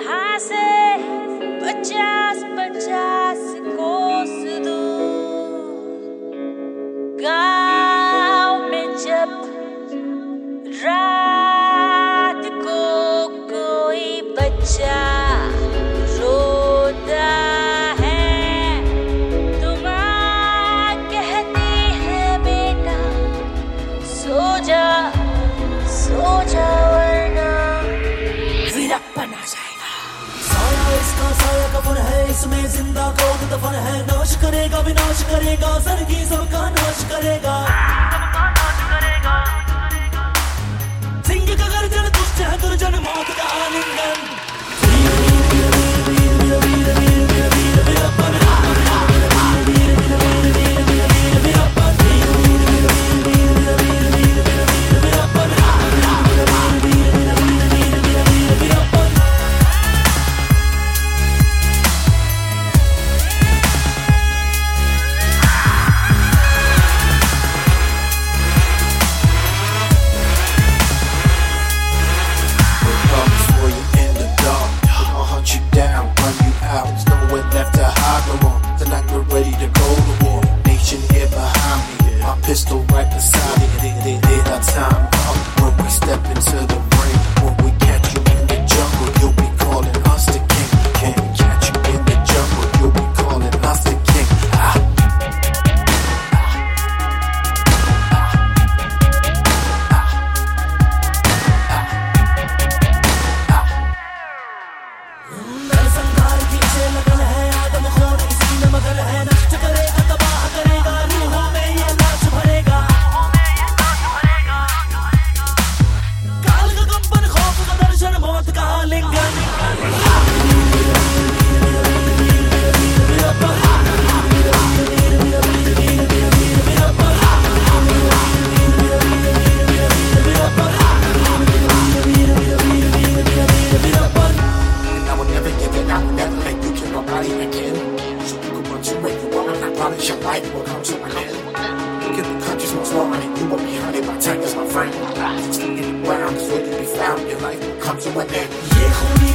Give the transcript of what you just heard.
यहाँ से 50-50 कोस दूर गाँव में जब रात को कोई बच्चा रोता है तो माँ कहती है बेटा सो जा वरना वीरप्पन आ जाएगा। साया इसका साया कफन है, इसमें जिंदा कौन दफन है। नाश करेगा विनाश करेगा, सरगी सबका नाश करेगा। सिंह का गर्जन दुष्ट है दुर्जन, मौत का आलिंगन। Pistol right beside it. It our time come when we step into the ring. When we catch you in the jungle, you'll be calling us the king. Can't catch you in the jungle, you'll be calling us the king. संघार की इसे लगन है, आदम खोर इसी में मगन है। नष्ट करेगा तबाह करेगा, रूहों में ये लाश भरेगा। काल का कंपन, खौफ का दर्शन, मौत का आलिंगन। Your life will come to an end. Look at the country's most wanted. You were behind it, my tigers, my friend. 60 in the ground is where to be found. Your life will come to an end.